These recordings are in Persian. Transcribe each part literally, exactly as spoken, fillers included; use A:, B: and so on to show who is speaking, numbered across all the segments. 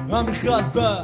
A: امیر خلوت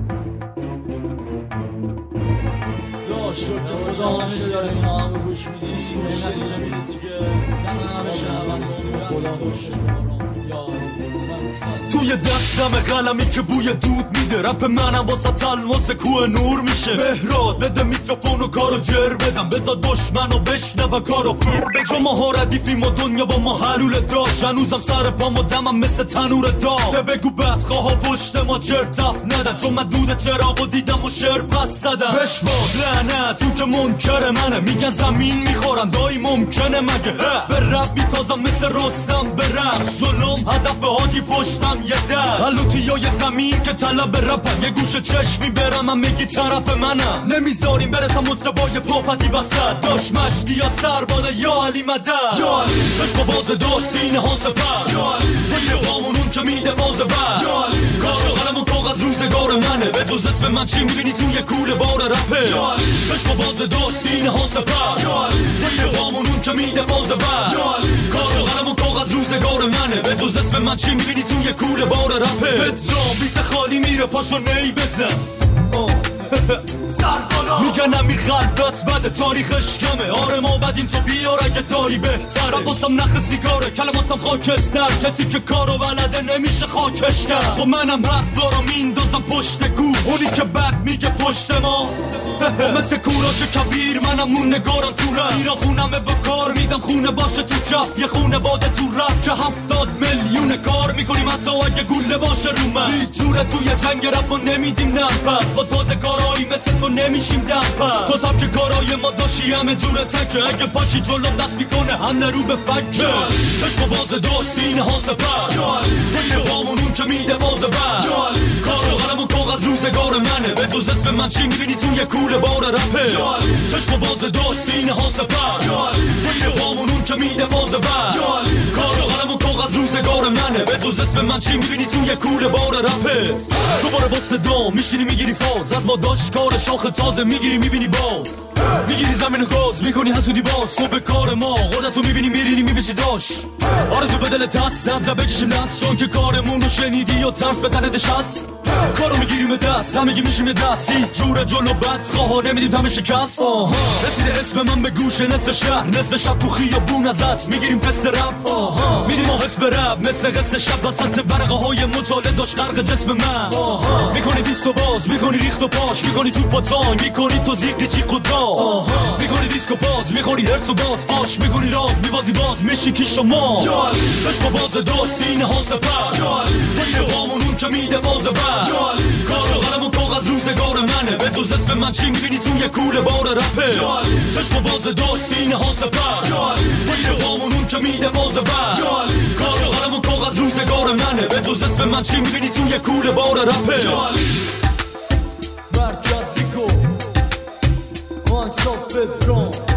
A: شکر خدا همیشه داره این همه گوش میدی به نتیجه میرسی که دم همه شنوندی خدا خوشش بکنم توی دستم قلمی که بوی دود میده رپ منم واسه تلماس کوه نور میشه بهراد بده میکروفون و کارو جر بدم بذار دشمنو بشنو کارو فور بگم چون ما ردیفیم و دنیا با ما حلول داشت هنوزم سر پام و دمم مثل تنور داغ بگو بدخواه پشت ما چرتف ندن چون من دود چراغو دیدم و شر پس زدم بشباد لعنت تو که منکر منه میگن زمین میخورم دایی ممکنه مگه به رب میتازم مثل رستم برخش جلوم هدف حاجی پشتم یه در علوتی های زمین که طلب رپم یه گوشه چشمی برم هم میگی طرف منم نمیذاریم برسم مطربای پاپتی وسط داش مشتی یا سرباده یا علی مدد یا علی چشم باز داشت سینه ها سپر یا علی زیر پامونون که میده فاز بر یا علی کاش قلم و کاغذ روزگار منه به جز اسم من چی میبینی توی کوله بار رپه یا علی چشم باز داشت سینه ها سپر یا علی زیر پامونون که میده فاز بر یا علی کاش قلم و کاغذ روزگار منه به جز اسم من چی میبینی توی کوله بار رپه پدرام بیت خالی میره پاشو نی بزن میگن امیر خلوت بده تاریخش کمه آره ما بدیم تو بیار اگه داری بهتره باسم نخ سیگاره کلماتم خاکستر کسی که کارو بلده نمیشه خاکش کرد خب منم رفتارو میندازم پشت گو اونی که بد میگه پشت ما مثل کوراش کبیر منم اون نگارم تو رفت ایران خونمه با کار میدم خونه باشه تو کف یه خونه باده تو رفت که هفتاد میلیون کار میکنیم حتی اگه گوله باشه رو من هیچ جوره توی جنگ رب ما نمیدیم نفس با تازه کارایی مثل تو نمیشیم دم پس تو سب که کارای ما داشتی همه جوره تکه اگه پاشی جلوم دست میکنه همه رو به فکه چشم باز داشت سینه ها سپر زیر پامونون که میده فاز بر کار قلم و کاغذ روزگار منه به جز اسم من چی میبینی توی کوله بار رپه چشم باز داشت سینه ها سپر زیر پامونون که میده فاز بر کار قلم و کاغذ روزگار منه به جز اسم من چی میبینی توی کوله بار رپه دوباره با صدا میشینی میگیری فاز از ما داشت کار شاخ تازه میگیری میبینی باز میگیری زمین و گاز میکنی حسودی باز تو به کار ما قدرتو میبینی میرینی میبشی داشت آرزو به دل دست از رب بکشیم دست چون که کارمون رو شنیدی و ترس به تنتش هست کارو میگیریم دست همگی میشیم دست هیچ جور جلو بدخواه ها نمیدیم همه شکست رسیده اسم من به گوش نصف شهر نصف شب تو خیابون ازت میگیریم پس رب میدیم آهس به رب مثل قصه شب وسط ورقه های مجاله داشت غرق جسم من میکنی دیست و باز میکنی ریخت و پاش میکنی توپ و تانگ میکنی تو زیقی چیق و دا میکنی دیسکو باز میخوری هرس و باز فاش میکنی راز میبازی باز میشی کی شما چشم باز داشت سینه ها سپر زیر پامونون که میده فاز بر کار قلم و کاغذ روزگار منه به جز اسم من چی میبینی توی کوله بار رپه چشم باز داشت سینه ها سپر زیر پامونون که میده فاز بر کار قلم و کاغذ روزگار منه به جز اسم من چی میبینی توی کوله بار رپه مرکز ریکو مانکساس پدرام